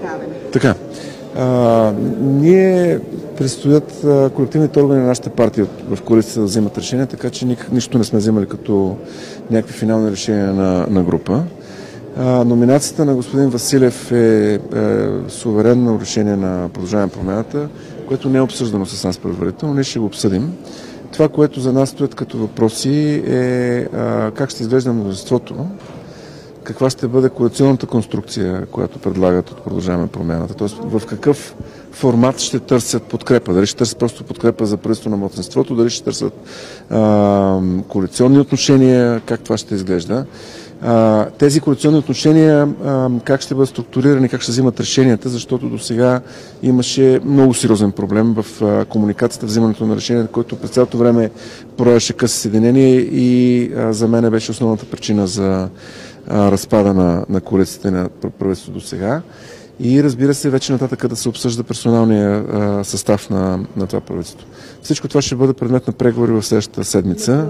представяне? Така. Ние предстоят колективните органи на нашата партия в коалицията да вземат решения, така че нищо не сме вземали като някакви финални решения на група. Номинацията на господин Василев е суверенно решение на Продължаваме промяната, което не е обсъждано с нас предварително. Ние ще го обсъдим. Това, което за нас стоят като въпроси е как ще изглежда мнозинството, каква ще бъде коалиционната конструкция, която предлагат от Продължаваме промяната, т.е. в какъв формат ще търсят подкрепа. Дали ще търсят просто подкрепа за правителство на малцинството, дали ще търсят коалиционни отношения, как това ще изглежда. Тези коалиционни отношения как ще бъдат структурирани, как ще взимат решенията, защото до сега имаше много сериозен проблем в комуникацията, взимането на решенията, който през цялото време проявяваше къси съединение и за мен беше основната причина за разпада на коалицията на правителството до сега. И разбира се, вече нататък да се обсъжда персоналния състав на това правителство. Всичко това ще бъде предмет на преговори в следващата седмица.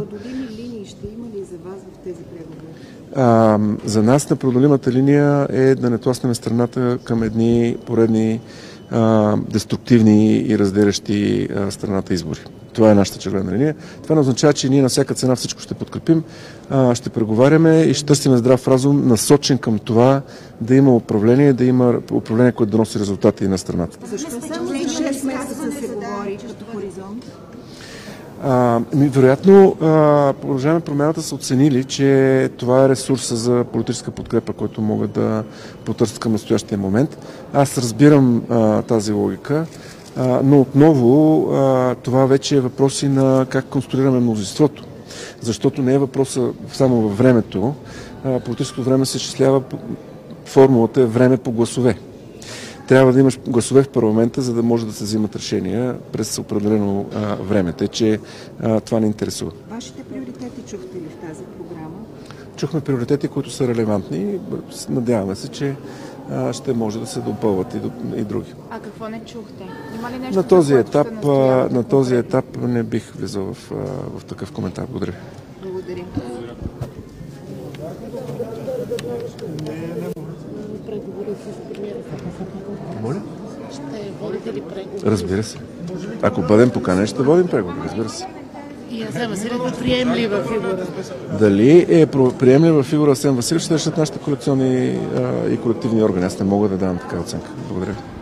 За нас непреодолимата линия е да не тласнем страната към едни поредни деструктивни и разделящи страната избори. Това е нашата червена линия. Това не означава, че ние на всяка цена всичко ще подкрепим, ще преговаряме и ще търсим здрав разум, насочен към това да има управление, което да носи резултати на страната. Защо само за 6 месеца се говори като хоризонт? Вероятно, Продължаваме промяната са оценили, че това е ресурса за политическа подкрепа, който могат да потърсят към настоящия момент. Аз разбирам тази логика, но отново това вече е въпроси на как конструираме мнозинството. Защото не е въпроса само във времето. Политическото време се изчислява, формулата е време по гласове. Трябва да имаш гласове в парламента, за да може да се взимат решения през определено време. Тъй, че това не интересува. Вашите приоритети чухте ли в тази програма? Чухме приоритети, които са релевантни. Надяваме се, че ще може да се допълват и други. А какво не чухте? Има ли нещо, на този етап не бих влизал в такъв коментар. Благодаря. Благодаря. Моля? Ще водите ли преговори? Разбира се. Ако бъдем поканени, ще водим преговори. Разбира се. И Асен Василев приемлива фигура. Дали е приемлива фигура Асен Василев, ще решат нашите коалиционни и колективни органи. Аз не мога да давам такава оценка. Благодаря.